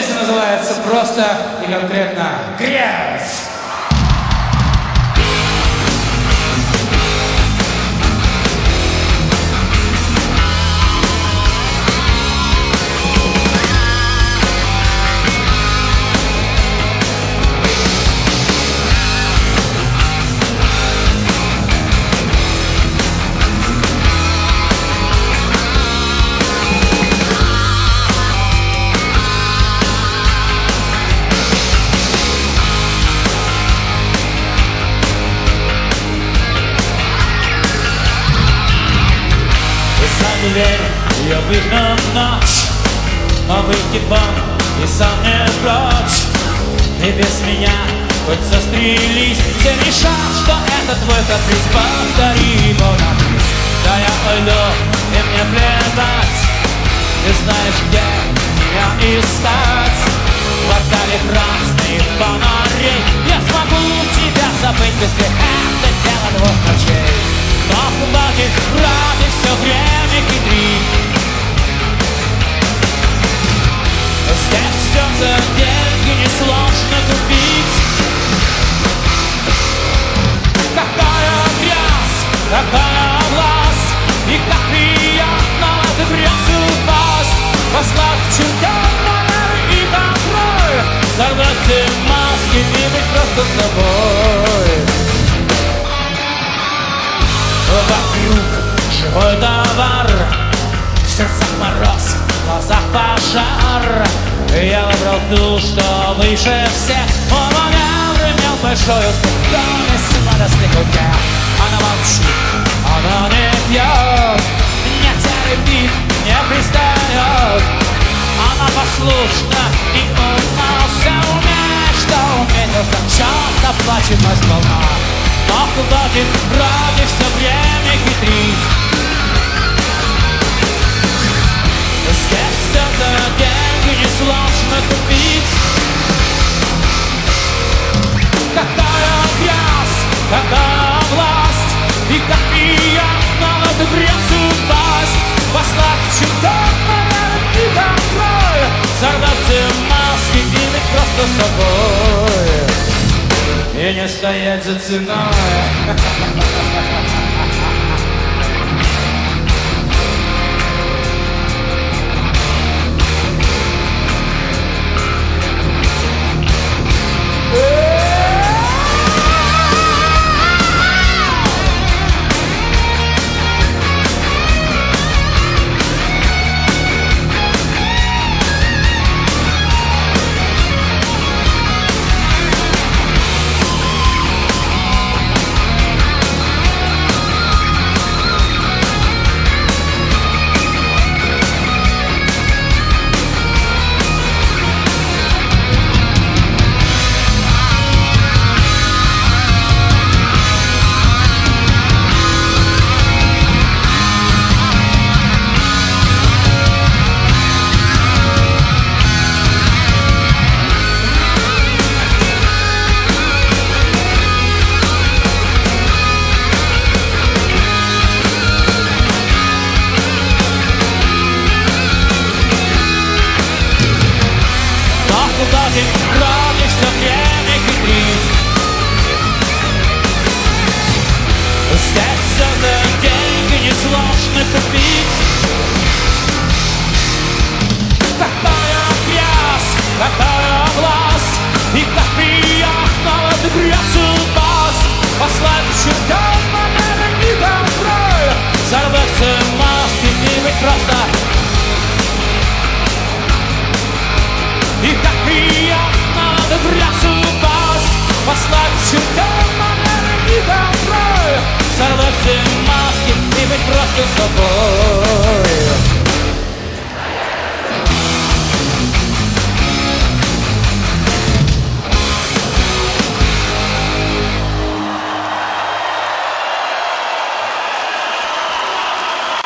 Песня называется просто и конкретно «Грязь». Дверь, я выгнал ночь, но выйти вон и сам не прочь. Ты без меня хоть застрелись, все решат, что это твой каприз. Повтори его на бис, да я пойду, и мне плевать. Ты знаешь, где меня искать. В квартале красный фонарей я смогу тебя забыть без греха. Это дело двух ночей. Но хватит ради все время хитрить. Здесь все за деньги несложно купить. Какая грязь, какая власть, и как приятно в эту грязь упасть. Послать к чертям манеры и контроль, сорвать все маски и быть просто собой. Вокруг живой товар, в сердцах мороз, в глазах пожар. Я выбрал ту, что выше всех. У маневры имел большой успех, кроме сладостных утех. Она молчит, она не пьет, не терпит, не пристает. Она послушна и умна, все умеет, что умеет, как часто плачет, но сполна. Но хватит ради все время хитрить. Здесь все за деньги несложно купить. Какая грязь, какая власть, и как приятно в эту грязь упасть. Послать к чертам манеры и контроль, сорвать все маски и быть просто собой. И не стоять за ценой. Ради все время хитрить. Здесь все за деньги несложно купить.